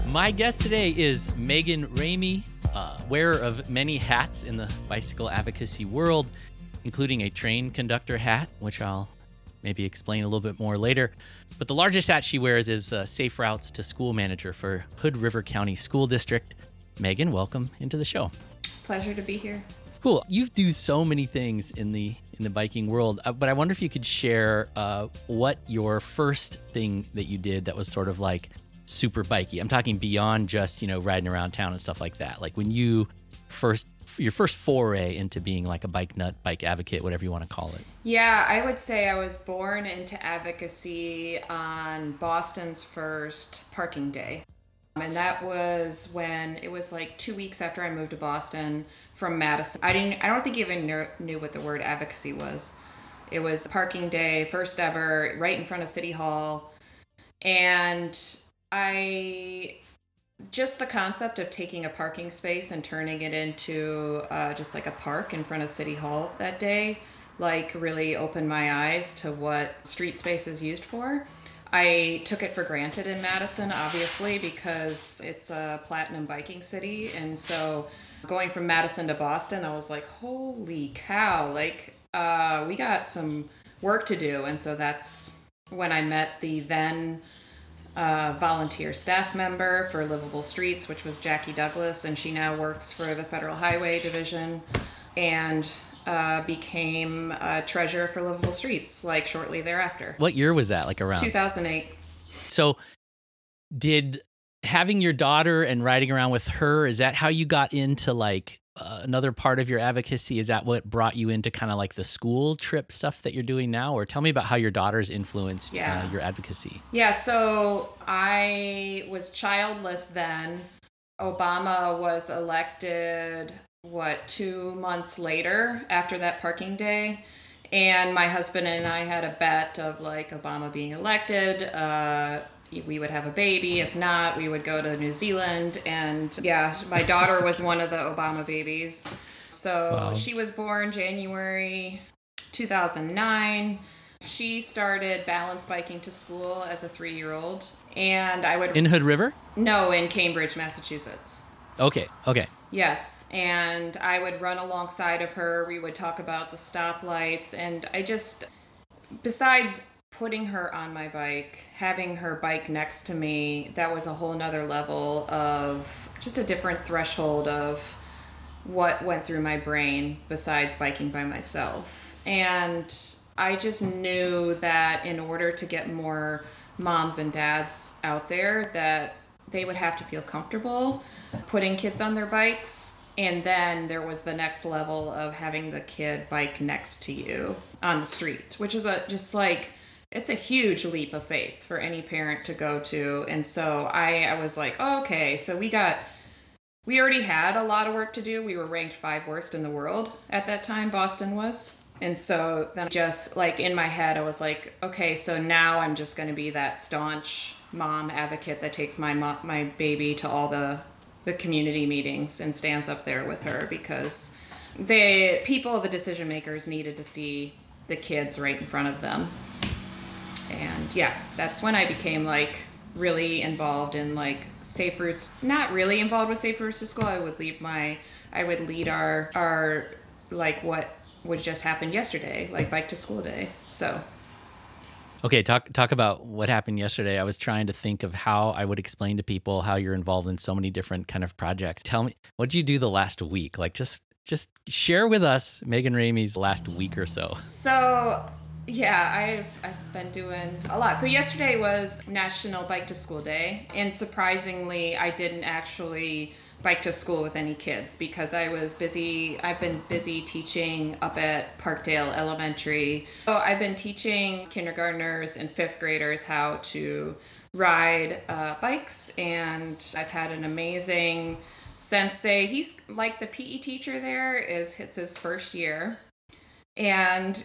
My guest today is Megan Ramey, wearer of many hats in the bicycle advocacy world, including a train conductor hat, which I'll maybe explain a little bit more later. But the largest hat she wears is Safe Routes to School Manager for Hood River County School District. Megan, welcome into the show. Pleasure to be here. Cool. You do so many things in the biking world, but I wonder if you could share what your first thing that you did that was sort of like super bikey. I'm talking beyond just, riding around town and stuff like that. Like when your first foray into being like a bike nut, bike advocate, whatever you want to call it. Yeah, I would say I was born into advocacy on Boston's first parking day. And that was when it was like 2 weeks after I moved to Boston from Madison. I don't think you even knew what the word advocacy was. It was parking day, first ever, right in front of City Hall. And just the concept of taking a parking space and turning it into just like a park in front of City Hall that day, like really opened my eyes to what street space is used for. I took it for granted in Madison, obviously, because it's a platinum biking city. And so going from Madison to Boston, I was like, holy cow, like we got some work to do. And so that's when I met the then volunteer staff member for Livable Streets, which was Jackie Douglas, and she now works for the Federal Highway Division, and became treasurer for Livable Streets like shortly thereafter. What year was that, like around? 2008. So did having your daughter and riding around with her, is that how you got into like another part of your advocacy? Is that what brought you into kind of like the school trip stuff that you're doing now? Or tell me about how your daughter's influenced your advocacy. Yeah, so I was childless then. Obama was elected, 2 months later after that parking day. And my husband and I had a bet of like Obama being elected, we would have a baby. If not, we would go to New Zealand. And yeah, my daughter was one of the Obama babies. So wow. She was born January 2009. She started balance biking to school as a 3-year-old. And I would... In Hood River? No, in Cambridge, Massachusetts. Okay. Yes, and I would run alongside of her. We would talk about the stoplights. And I just... Besides putting her on my bike, having her bike next to me, that was a whole nother level of just a different threshold of what went through my brain besides biking by myself. And I just knew that in order to get more moms and dads out there, that they would have to feel comfortable putting kids on their bikes. And then there was the next level of having the kid bike next to you on the street, which is it's a huge leap of faith for any parent to go to. And so I was like, oh, okay, so we already had a lot of work to do. We were ranked 5 worst in the world at that time, Boston was. And so then just like in my head, I was like, okay, so now I'm just going to be that staunch mom advocate that takes my baby to all the community meetings and stands up there with her, because the decision makers needed to see the kids right in front of them. And yeah, that's when I became like really involved in like Safe Routes. Not really involved with Safe Routes to School. I would lead our like what would just happen yesterday, like Bike to School Day. So okay, talk about what happened yesterday. I was trying to think of how I would explain to people how you're involved in so many different kind of projects. Tell me, what did you do the last week? Like just share with us Megan Ramey's last week or so. So yeah, I've been doing a lot. So yesterday was National Bike to School Day, and surprisingly, I didn't actually bike to school with any kids because I was busy. I've been busy teaching up at Parkdale Elementary. So I've been teaching kindergartners and 5th graders how to ride bikes, and I've had an amazing sensei. He's like the PE teacher there. It's his first year, and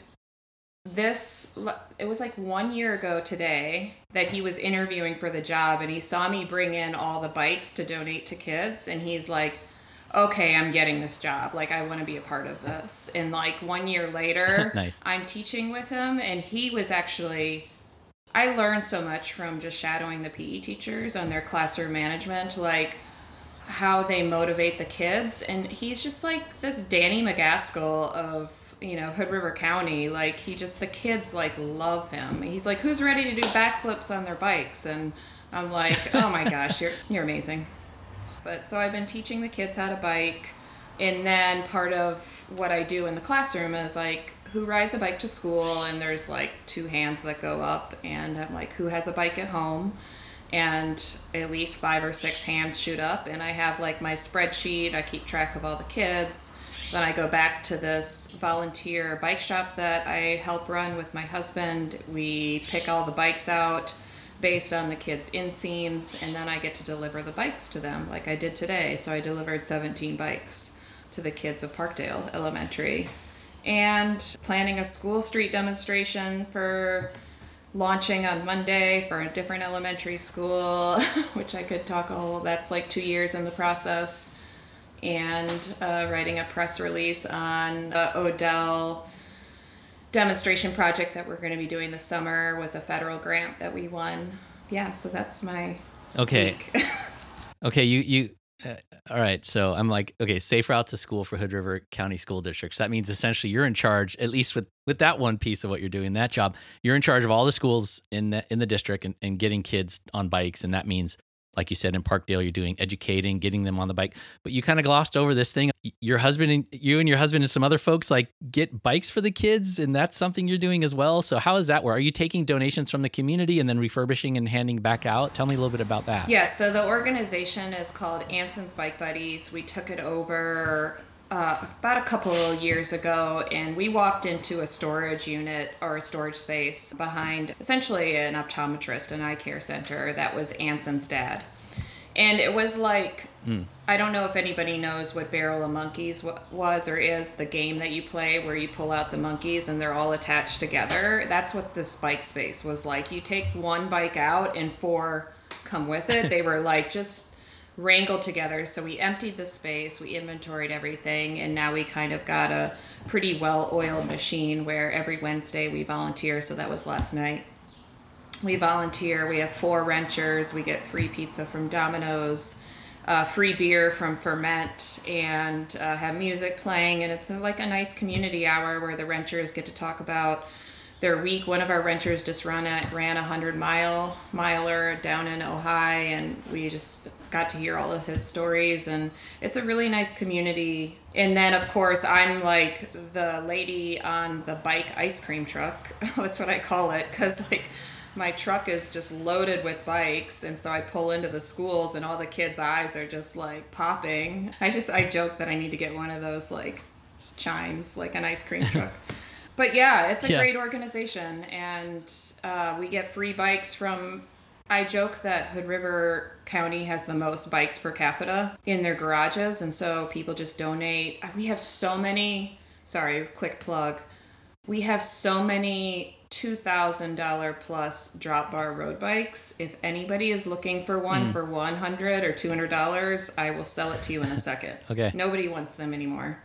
it was like 1 year ago today that he was interviewing for the job, and he saw me bring in all the bikes to donate to kids, and he's like, okay, I'm getting this job. Like, I want to be a part of this. And like 1 year later, nice. I'm teaching with him, and he was actually I learned so much from just shadowing the PE teachers on their classroom management, like how they motivate the kids. And he's just like this Danny McGaskill of, Hood River County. Like the kids like love him. He's like, who's ready to do backflips on their bikes? And I'm like, oh my gosh, you're amazing. But so I've been teaching the kids how to bike. And then part of what I do in the classroom is like, who rides a bike to school? And there's like two hands that go up. And I'm like, who has a bike at home? And at least 5 or 6 hands shoot up. And I have like my spreadsheet. I keep track of all the kids. Then I go back to this volunteer bike shop that I help run with my husband. We pick all the bikes out based on the kids' inseams, and then I get to deliver the bikes to them like I did today. So I delivered 17 bikes to the kids of Parkdale Elementary. And planning a school street demonstration for launching on Monday for a different elementary school, which I could talk that's like 2 years in the process. And writing a press release on Odell demonstration project that we're going to be doing this summer was a federal grant that we won. Yeah, so that's my week. Okay, you all right, so I'm like, okay, safe route to school for Hood River County School District. So that means essentially you're in charge, at least with that one piece of what you're doing, that job, you're in charge of all the schools in the district and getting kids on bikes. And that means, like you said, in Parkdale, you're doing educating, getting them on the bike. But you kind of glossed over this thing. You and your husband and some other folks like get bikes for the kids, and that's something you're doing as well. So how does that work? Are you taking donations from the community and then refurbishing and handing back out? Tell me a little bit about that. Yes, so the organization is called Anson's Bike Buddies. We took it over about a couple of years ago, and we walked into a storage unit or a storage space behind essentially an optometrist, an eye care center that was Anson's dad. And it was like, I don't know if anybody knows what Barrel of Monkeys was or is, the game that you play where you pull out the monkeys and they're all attached together. That's what this bike space was like. You take one bike out and 4 come with it. They were like just wrangled together. So we emptied the space, we inventoried everything, and now we kind of got a pretty well-oiled machine where every Wednesday we volunteer. So that was last night. We volunteer. We have 4 wrenchers. We get free pizza from Domino's, free beer from Ferment, and have music playing. And it's like a nice community hour where the wrenchers get to talk about their week. One of our wrenchers just ran a 100-miler down in Ojai, and we just got to hear all of his stories. And it's a really nice community. And then, of course, I'm like the lady on the bike ice cream truck. That's what I call it, because like my truck is just loaded with bikes, and so I pull into the schools and all the kids' eyes are just like popping. I joke that I need to get one of those like chimes, like an ice cream truck. But yeah, it's a great organization, and we get free bikes from, I joke that Hood River County has the most bikes per capita in their garages, and so people just donate. We have so many, sorry, quick plug. We have so many $2,000 plus drop bar road bikes. If anybody is looking for one for $100 or $200, I will sell it to you in a second. Okay. Nobody wants them anymore.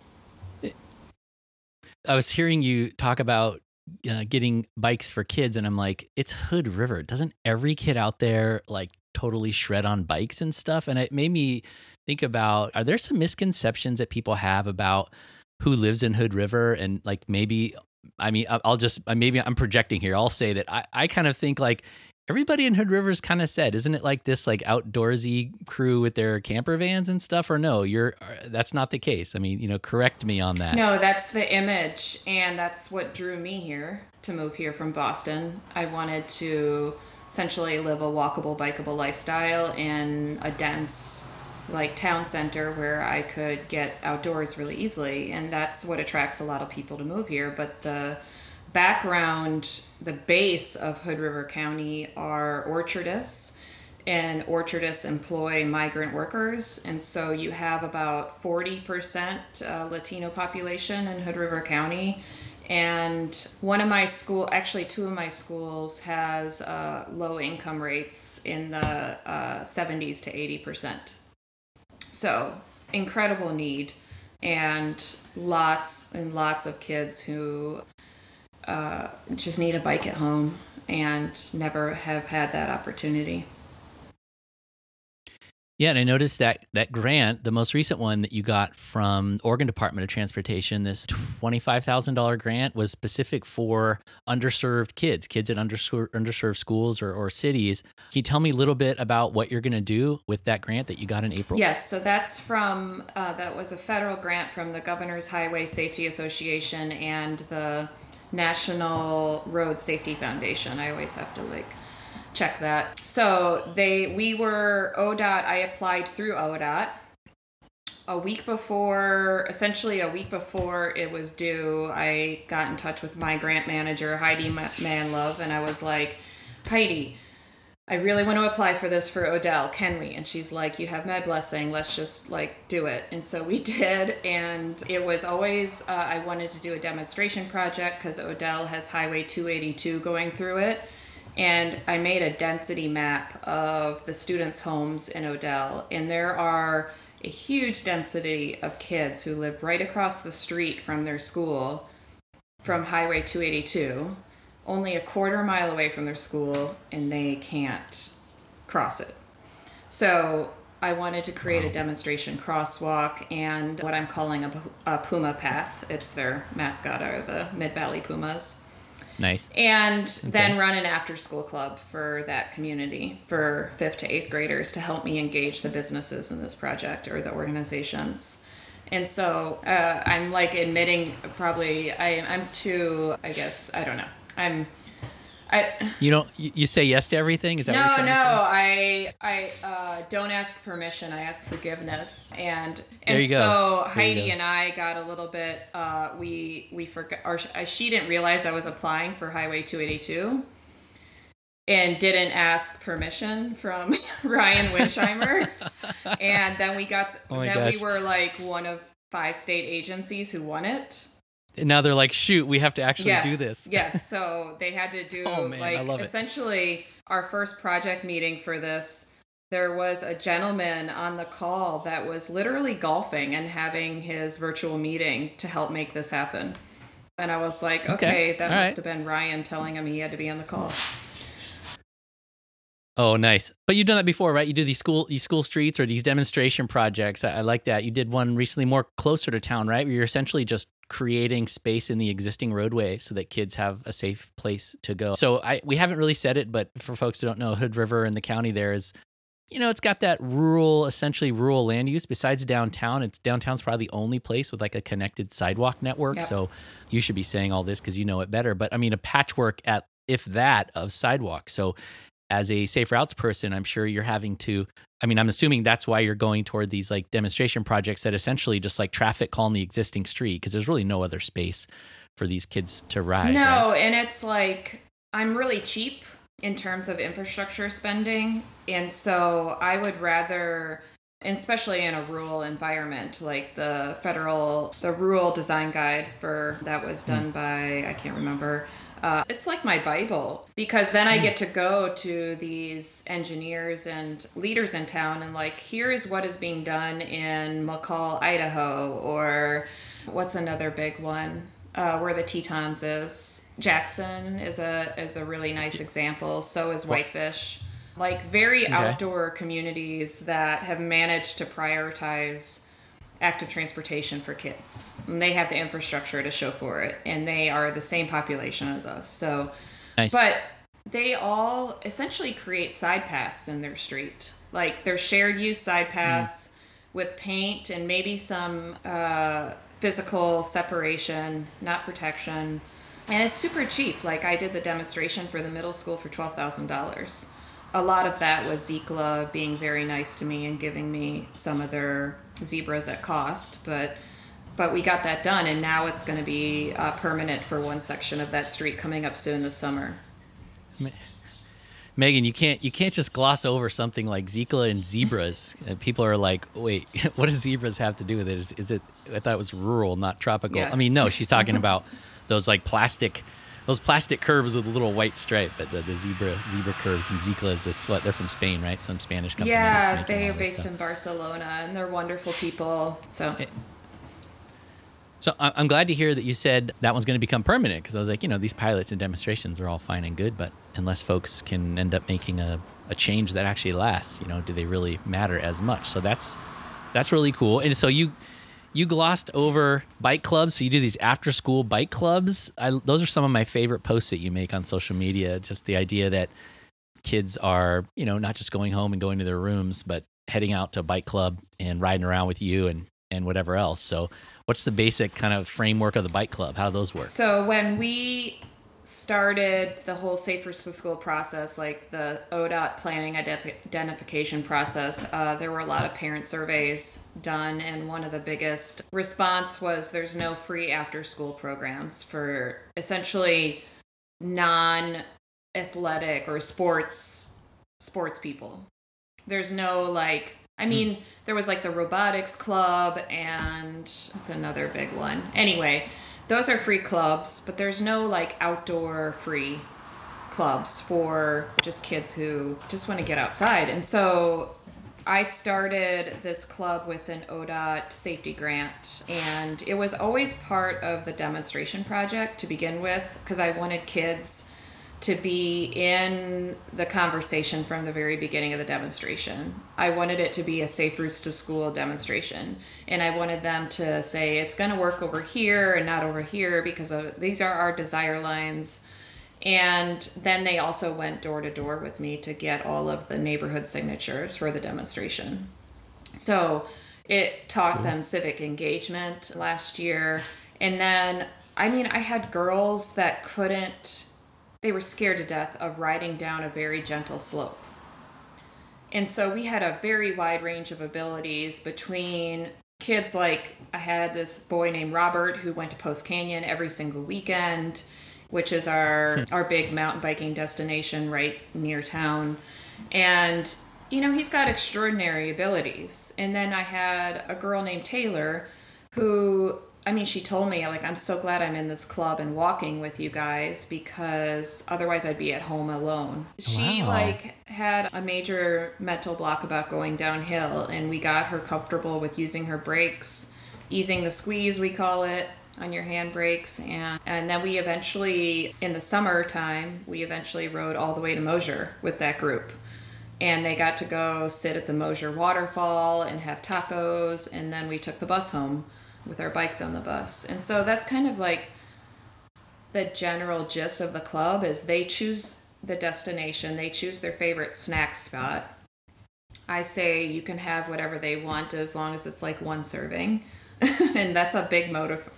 I was hearing you talk about getting bikes for kids, and I'm like, it's Hood River. Doesn't every kid out there like totally shred on bikes and stuff? And it made me think about, are there some misconceptions that people have about who lives in Hood River? And like maybe, I mean, maybe I'm projecting here. I'll say that I kind of think like everybody in Hood River is kind of said, isn't it like this like outdoorsy crew with their camper vans and stuff? Or no, that's not the case. I mean, correct me on that. No, that's the image, and that's what drew me here to move here from Boston. I wanted to essentially live a walkable, bikeable lifestyle in a dense like town center where I could get outdoors really easily, and that's what attracts a lot of people to move here. But the background, the base of Hood River County are orchardists, and orchardists employ migrant workers, and so you have about 40% Latino population in Hood River County. And two of my schools has low income rates in the 70s to 80%. So incredible need, and lots and lots of kids who just need a bike at home. and never have had that opportunity. Yeah, and I noticed that grant, the most recent one that you got from Oregon Department of Transportation, this $25,000 grant was specific for underserved kids at underserved schools or cities. Can you tell me a little bit about what you're going to do with that grant that you got in April? Yes, so that's from, that was a federal grant from the Governor's Highway Safety Association and the National Road Safety Foundation. I always have to check that. So we were ODOT, I applied through ODOT essentially a week before it was due. I got in touch with my grant manager, Heidi Manlove, and I was like, Heidi, I really want to apply for this for Odell. Can we? And she's like, you have my blessing. Let's just do it. And so we did. And it was always, I wanted to do a demonstration project because Odell has Highway 282 going through it. And I made a density map of the students' homes in Odell. And there are a huge density of kids who live right across the street from their school from Highway 282, only a quarter mile away from their school, and they can't cross it. So I wanted to create a demonstration crosswalk and what I'm calling a Puma Path. It's their mascot, are the Mid-Valley Pumas. Nice. And then run an after-school club for that community for 5th to 8th graders to help me engage the businesses in this project or the organizations. And so I'm admitting probably I'm too, I guess, I don't know. You say yes to everything? Is that what you're trying to say? I don't ask permission. I ask forgiveness. And so Heidi and I got a little bit, we forgot, or she didn't realize I was applying for Highway 282 and didn't ask permission from Ryan Winchheimer. And then we were one of 5 state agencies who won it. And now they're like, shoot, we have to actually do this. Yes. So they had to do essentially our first project meeting for this. There was a gentleman on the call that was literally golfing and having his virtual meeting to help make this happen. And I was like, okay, that must have been Ryan telling him he had to be on the call. Oh, nice. But you've done that before, right? You do these school streets or these demonstration projects. I like that. You did one recently more closer to town, right? Where you're essentially just creating space in the existing roadway so that kids have a safe place to go. So we haven't really said it, but for folks who don't know, Hood River and the county there is, it's got that essentially rural land use. Besides downtown, downtown's probably the only place with a connected sidewalk network. Yep. So you should be saying all this because you know it better. But I mean, a patchwork of sidewalks. So as a safe routes person, I'm sure you're having to, I'm assuming that's why you're going toward these demonstration projects that essentially just traffic calm the existing street because there's really no other space for these kids to ride. No, right? And it's I'm really cheap in terms of infrastructure spending. And so I would rather, especially in a rural environment, the rural design guide that was done by, I can't remember, it's like my Bible because then I get to go to these engineers and leaders in town and here is what is being done in McCall, Idaho, or what's another big one where the Tetons is. Jackson is a really nice example. So is Whitefish. Very outdoor communities that have managed to prioritize active transportation for kids. And they have the infrastructure to show for it, and they are the same population as us. So, nice. But they all essentially create side paths in their street. They're shared use side paths with paint and maybe some physical separation, not protection. And it's super cheap. I did the demonstration for the middle school for $12,000. A lot of that was ZECLA being very nice to me and giving me some of their zebras at cost, but we got that done, and now it's going to be permanent for one section of that street coming up soon this summer. Megan, you can't just gloss over something like ZECLA and zebras. People are like, wait, what does zebras have to do with it? Is it? I thought it was rural, not tropical. Yeah. No, she's talking about those plastic curves with a little white stripe, but the zebra curves. And ZECLA is this, they're from Spain, right? Some Spanish company. Yeah, they are based in Barcelona, and they're wonderful people. So. Megan, you can't just gloss over something like zebras and zebras. Is it? I thought it was rural, not tropical. No, she's talking about those plastic curves with a little white stripe, but the zebra curves. And ZECLA is this, they're from Spain, right? Some Spanish company. Yeah, they are based in Barcelona, and they're wonderful people. So. So I'm glad to hear that you said that one's going to become permanent, because I was like, these pilots and demonstrations are all fine and good, but unless folks can end up making a change that actually lasts, do they really matter as much? So that's really cool. And so you glossed over bike clubs. So you do these after school bike clubs. Those are some of my favorite posts that you make on social media. Just the idea that kids are, not just going home and going to their rooms, but heading out to a bike club and riding around with you and whatever else. So what's the basic kind of framework of the bike club? How do those work? So when we started the whole Safe Routes to School process, like the ODOT planning identification process, there were a lot of parent surveys done, and one of the biggest response was there's no free after-school programs for essentially non-athletic or sports people. There's no there was like the robotics club, and that's another big one. Anyway, those are free clubs, but there's no like outdoor free clubs for just kids who just want to get outside. And so I started this club with an ODOT safety grant, and it was always part of the demonstration project to begin with, because I wanted kids to be in the conversation from the very beginning of the demonstration. I wanted it to be a Safe Routes to School demonstration, and I wanted them to say it's going to work over here and not over here because these are our desire lines. And then they also went door to door with me to get all of the neighborhood signatures for the demonstration. So it taught them civic engagement last year. And then, I had girls that they were scared to death of riding down a very gentle slope. And so we had a very wide range of abilities between kids like, I had this boy named Robert who went to Post Canyon every single weekend, which is our big mountain biking destination right near town. And, he's got extraordinary abilities. And then I had a girl named Taylor who, she told me, like, I'm so glad I'm in this club and walking with you guys, because otherwise I'd be at home alone. She, had a major mental block about going downhill, and we got her comfortable with using her brakes, easing the squeeze, we call it, on your handbrakes. And then we eventually, in the summertime, rode all the way to Mosier with that group. And they got to go sit at the Mosier waterfall and have tacos, and then we took the bus home with our bikes on the bus. And so that's kind of like the general gist of the club, is they choose the destination, they choose their favorite snack spot. I say you can have whatever they want as long as it's like one serving. And that's a big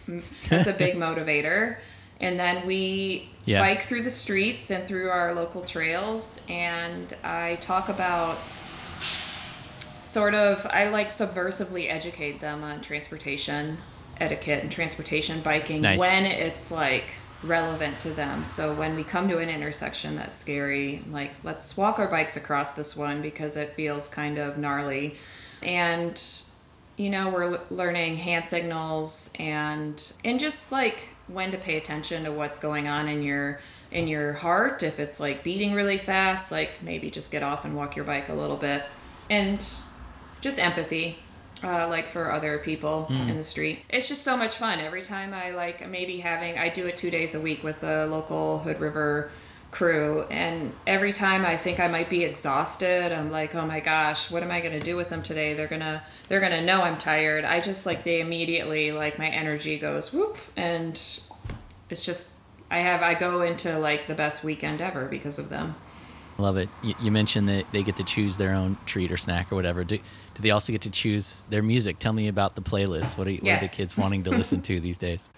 motivator. And then we bike through the streets and through our local trails, and I talk about I like subversively educate them on transportation etiquette and transportation biking when it's like relevant to them. So when we come to an intersection that's scary, like, let's walk our bikes across this one because it feels kind of gnarly. And, we're learning hand signals and just like when to pay attention to what's going on in your heart. If it's like beating really fast, like maybe just get off and walk your bike a little bit. And just empathy, like for other people in the street. It's just so much fun. Every time I do it 2 days a week with a local Hood River crew, and every time I think I might be exhausted, I'm like, oh my gosh, what am I gonna do with them today? They're gonna know I'm tired. They immediately, like, my energy goes whoop, and it's just I go into like the best weekend ever because of them. Love it. You mentioned that they get to choose their own treat or snack or whatever. Do they also get to choose their music? Tell me about the playlist. What are the kids wanting to listen to these days?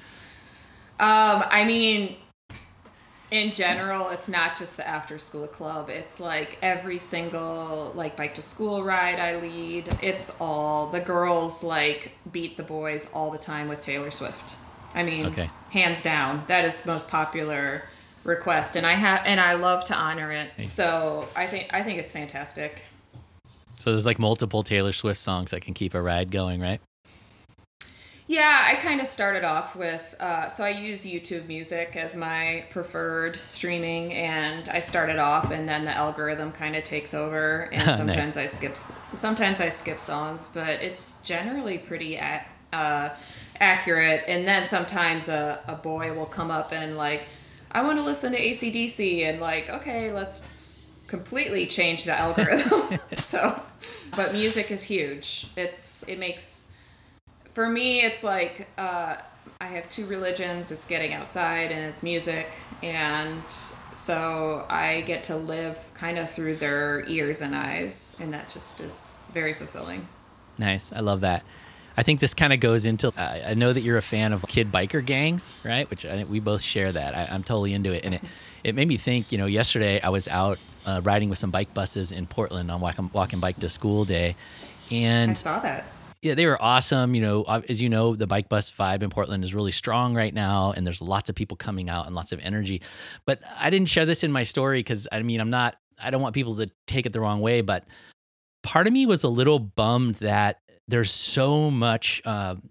In general, it's not just the after school club. It's like every single like bike to school ride I lead. It's all the girls like beat the boys all the time with Taylor Swift. Hands down, that is the most popular request, and I love to honor it. So I think it's fantastic. So there's like multiple Taylor Swift songs that can keep a ride going, right? Yeah, I kind of started off with, so I use YouTube Music as my preferred streaming, and I started off, and then the algorithm kind of takes over, and sometimes I skip songs, but it's generally pretty accurate. And then sometimes a boy will come up and like, I want to listen to AC/DC, and like, okay, let's completely change the algorithm. So, but music is huge. It makes, for me, it's like, I have two religions. It's getting outside and it's music. And so I get to live kind of through their ears and eyes. And that just is very fulfilling. Nice. I love that. I think this kind of goes into. I know that you're a fan of kid biker gangs, right? Which I think we both share that. I'm totally into it, and it made me think. Yesterday I was out riding with some bike buses in Portland on walking bike to school day, I and saw that. yeah, they were awesome. As you know, the bike bus vibe in Portland is really strong right now, and there's lots of people coming out and lots of energy. But I didn't share this in my story because I mean I don't want people to take it the wrong way, but part of me was a little bummed that there's so much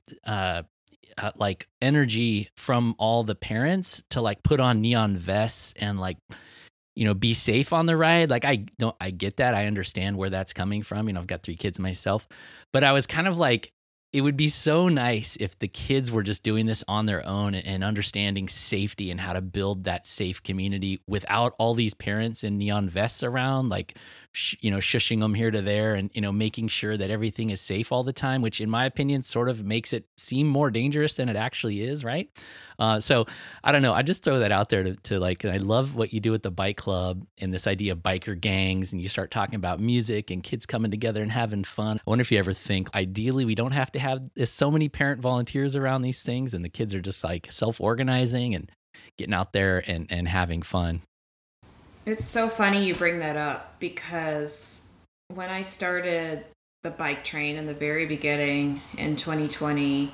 like energy from all the parents to like put on neon vests and like be safe on the ride. Like I get that. I understand where that's coming from. I've got 3 kids myself, but I was kind of like, it would be so nice if the kids were just doing this on their own and understanding safety and how to build that safe community without all these parents in neon vests around, like, shushing them here to there and, making sure that everything is safe all the time, which in my opinion sort of makes it seem more dangerous than it actually is. Right. So I don't know. I just throw that out there to like, I love what you do with the bike club and this idea of biker gangs, and you start talking about music and kids coming together and having fun. I wonder if you ever think ideally we don't have to have so many parent volunteers around these things, and the kids are just like self-organizing and getting out there and having fun. It's so funny you bring that up because when I started the bike train in the very beginning in 2020,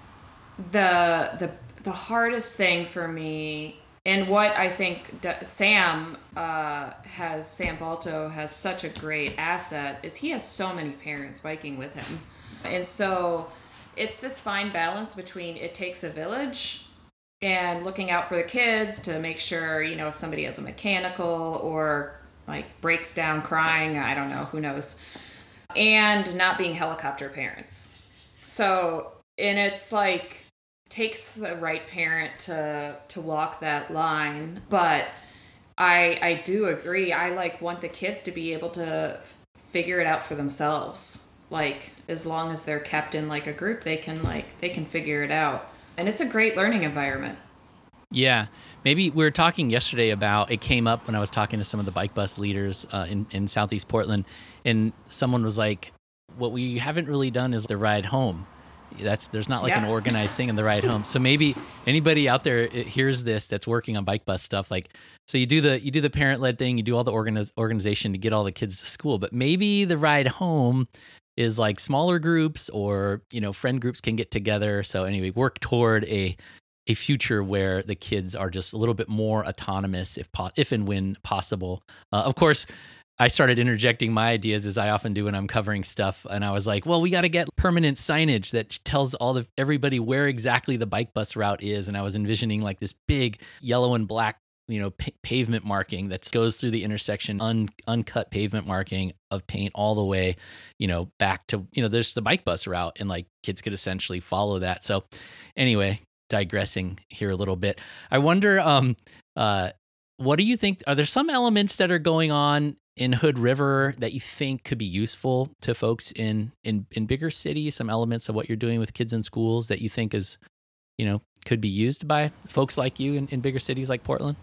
the hardest thing for me, and what I think Sam Balto has such a great asset, is he has so many parents biking with him. And so it's this fine balance between it takes a village and looking out for the kids to make sure, if somebody has a mechanical or like breaks down crying, I don't know, who knows, and not being helicopter parents. So, and it's like, takes the right parent to walk that line. But I do agree. I like want the kids to be able to figure it out for themselves. Like, as long as they're kept in like a group, they can figure it out. And it's a great learning environment. Yeah. Maybe we were talking yesterday about, it came up when I was talking to some of the bike bus leaders in Southeast Portland, and someone was like, what we haven't really done is the ride home. There's not like an organized thing in the ride home. So maybe anybody out there hears this that's working on bike bus stuff, like, so you do the parent led thing, you do all the organization to get all the kids to school, but maybe the ride home is like smaller groups or, friend groups can get together. So anyway, work toward a future where the kids are just a little bit more autonomous if and when possible. Of course, I started interjecting my ideas as I often do when I'm covering stuff. And I was like, well, we got to get permanent signage that tells everybody where exactly the bike bus route is. And I was envisioning like this big yellow and black, pavement marking that goes through the intersection, uncut pavement marking of paint all the way, back to, there's the bike bus route, and like kids could essentially follow that. So anyway, digressing here a little bit. I wonder, what do you think? Are there some elements that are going on in Hood River that you think could be useful to folks in bigger cities? Some elements of what you're doing with kids in schools that you think is, could be used by folks like you in bigger cities like Portland?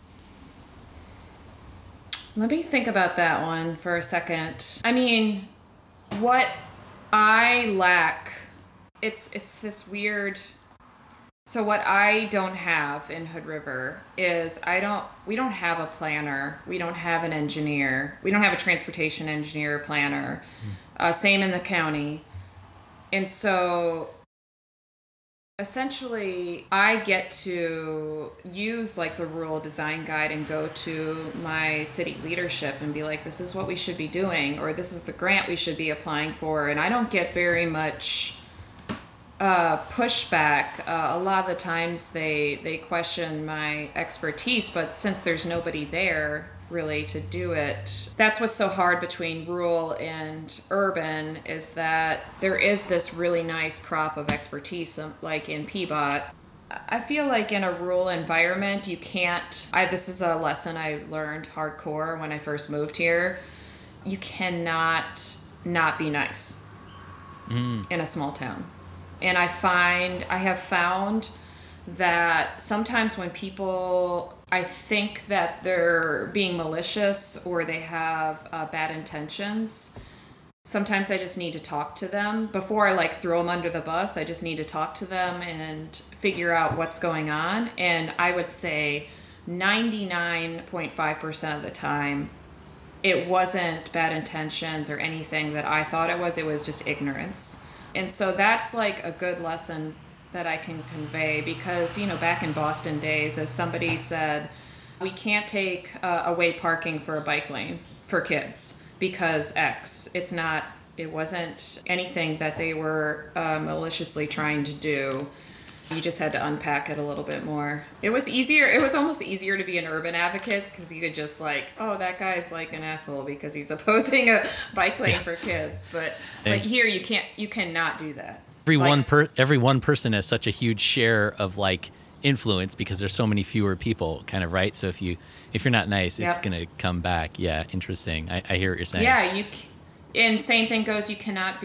Let me think about that one for a second. I mean, what I lack, it's this weird. So what I don't have in Hood River is we don't have a planner, we don't have an engineer, we don't have a transportation engineer or planner. Same in the county. And so essentially I get to use like the rural design guide and go to my city leadership and be like, this is what we should be doing, or this is the grant we should be applying for. And I don't get very much pushback. A lot of the times they question my expertise, but since there's nobody there really to do it, that's what's so hard between rural and urban, is that there is this really nice crop of expertise, like in Peabot. I feel like in a rural environment, you can't. This is a lesson I learned hardcore when I first moved here. You cannot not be nice in a small town. And I have found that sometimes when people, I think that they're being malicious or they have bad intentions, sometimes I just need to talk to them. Before I like throw them under the bus, I just need to talk to them and figure out what's going on. And I would say 99.5% of the time, it wasn't bad intentions or anything that I thought it was. It was just ignorance. And so that's like a good lesson that I can convey, because, back in Boston days, if somebody said, we can't take away parking for a bike lane for kids because X, it wasn't anything that they were maliciously trying to do. You just had to unpack it a little bit more. It was almost easier to be an urban advocate, because you could just like, oh, that guy's like an asshole because he's opposing a bike lane for kids. But here you cannot do that. Every one person has such a huge share of like influence, because there's so many fewer people, kind of, right? So if you're not nice, it's gonna come back. Yeah, interesting. I hear what you're saying. Yeah, and same thing goes. You have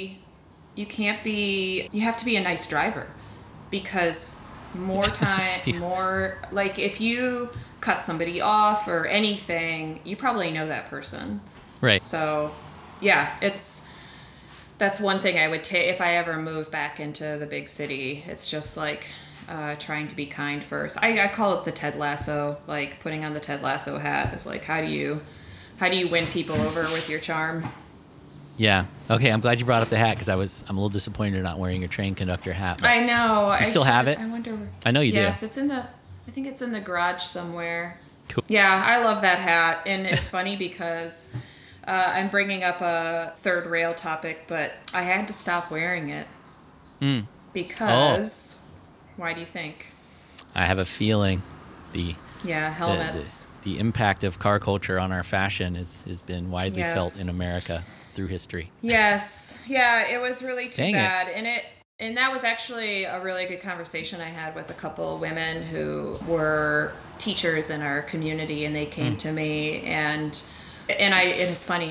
to be a nice driver. Because more like if you cut somebody off or anything, you probably know that person. Right. So, yeah, that's one thing I would take if I ever move back into the big city. It's just like trying to be kind first. I call it the Ted Lasso, like putting on the Ted Lasso hat. It's like, how do you win people over with your charm? Yeah. Okay. I'm glad you brought up the hat, because I'm a little disappointed you're not wearing your train conductor hat. I know. You still have it? I wonder. I know you do. Yes, I think it's in the garage somewhere. Cool. Yeah, I love that hat, and it's funny because I'm bringing up a third rail topic, but I had to stop wearing it because. Why do you think? I have a feeling helmets. The impact of car culture on our fashion has been widely felt in America through history. Yes. Yeah, it was really too bad. And that was actually a really good conversation I had with a couple of women who were teachers in our community, and they came to me and it's funny.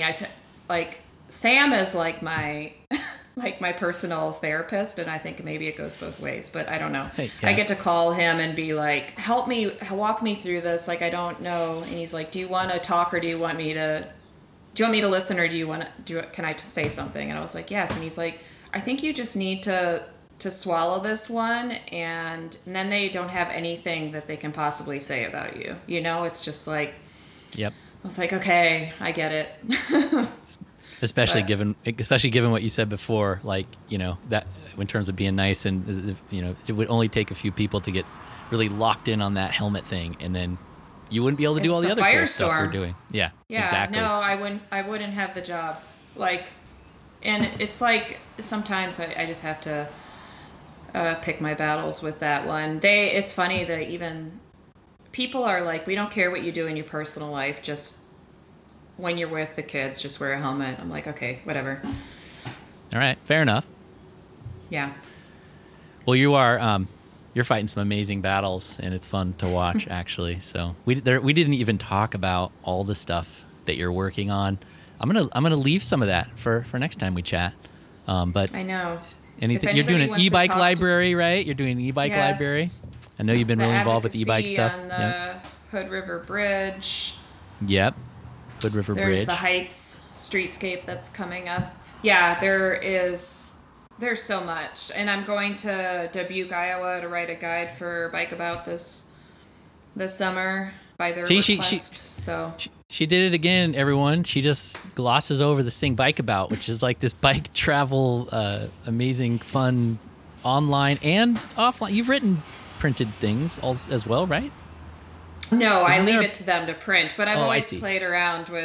Sam is like my my personal therapist, and I think maybe it goes both ways, but I don't know. Hey, yeah. I get to call him and be like, help me, walk me through this. Like, I don't know. And he's like, do you want to talk, or do you want me to listen, or can I say something? And I was like, yes. And he's like, I think you just need to swallow this one, and then they don't have anything that they can possibly say about you. It's just like, yep. I was like, okay, I get it. Especially given what you said before, like, that in terms of being nice, and it would only take a few people to get really locked in on that helmet thing, and then you wouldn't be able to do all the other cool stuff we're doing. Yeah, exactly. No, I wouldn't have the job. Like, and it's like sometimes I just have to pick my battles with that one. It's funny that even people are like, we don't care what you do in your personal life, just when you're with the kids, just wear a helmet. I'm like, okay, whatever. All right, fair enough. Yeah. Well, you're fighting some amazing battles, and it's fun to watch, actually. So we didn't even talk about all the stuff that you're working on. I'm gonna leave some of that for next time we chat. But I know. Anything you're doing an e-bike library, right? You're doing an e-bike library. I know you've been really involved with e-bike stuff. On the Hood River Bridge. Yep. Hood River Bridge. There's the Heights streetscape that's coming up. Yeah, there's so much. And I'm going to Dubuque, Iowa to write a guide for Bike About this summer by their request. She did it again, everyone. She just glosses over this thing, Bike About, which is like this bike travel, amazing, fun, online and offline. You've written printed things as well, right? No, I leave it to them to print, but I've always played around with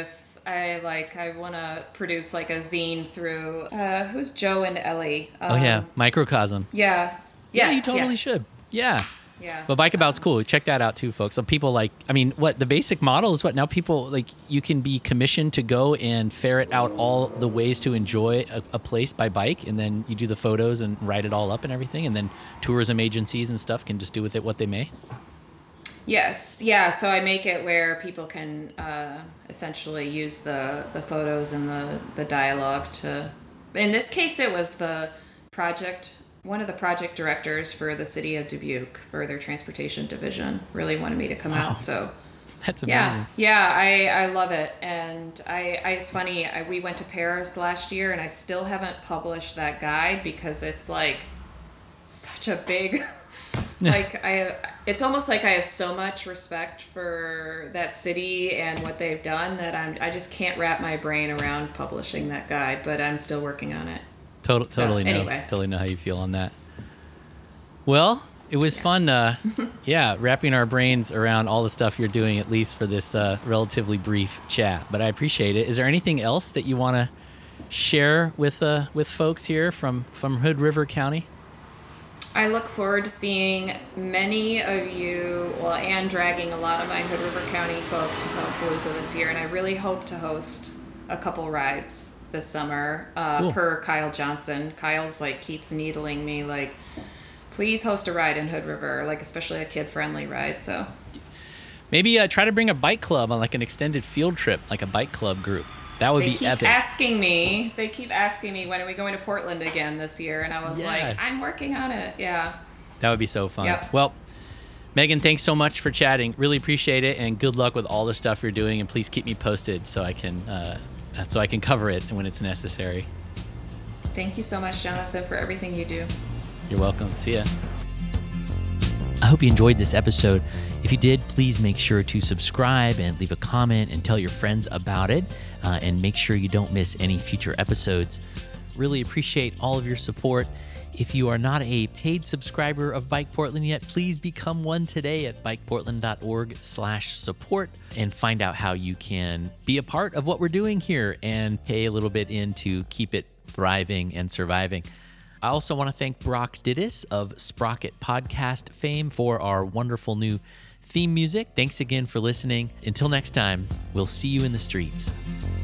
I want to produce like a zine through who's Joe and Ellie. Oh yeah, Microcosm. Yeah. Yeah, you Yes. totally yes. should. Yeah. Yeah. But Bike About's cool. Check that out too, folks. So people what the basic model is what now people like you can be commissioned to go and ferret out all the ways to enjoy a place by bike, and then you do the photos and write it all up and everything, and then tourism agencies and stuff can just do with it what they may. Yes, yeah. So I make it where people can essentially use the photos and the dialogue to. In this case, it was one of the project directors for the city of Dubuque for their transportation division really wanted me to come out. So That's amazing. I love it. And it's funny. We went to Paris last year, and I still haven't published that guide because it's like such a big. It's almost like I have so much respect for that city and what they've done that I just can't wrap my brain around publishing that guide, but I'm still working on it. Totally know how you feel on that. Well, it was fun, wrapping our brains around all the stuff you're doing, at least for this relatively brief chat. But I appreciate it. Is there anything else that you want to share with folks here from Hood River County? I look forward to seeing many of you, and dragging a lot of my Hood River County folk to Pokepalooza this year, and I really hope to host a couple rides this summer, Cool. per Kyle Johnson. Kyle's keeps needling me, please host a ride in Hood River, especially a kid-friendly ride, so. Maybe try to bring a bike club on an extended field trip, like a bike club group. That would be epic. They keep asking me, when are we going to Portland again this year? And I was like, I'm working on it. Yeah. That would be so fun. Yep. Well, Megan, thanks so much for chatting. Really appreciate it, and good luck with all the stuff you're doing. And please keep me posted so I can cover it when it's necessary. Thank you so much, Jonathan, for everything you do. You're welcome. See ya. I hope you enjoyed this episode. If you did, please make sure to subscribe and leave a comment and tell your friends about it, and make sure you don't miss any future episodes. Really appreciate all of your support. If you are not a paid subscriber of Bike Portland yet, please become one today at bikeportland.org/support and find out how you can be a part of what we're doing here and pay a little bit in to keep it thriving and surviving. I also want to thank Brock Didis of Sprocket Podcast fame for our wonderful new theme music. Thanks again for listening. Until next time, we'll see you in the streets.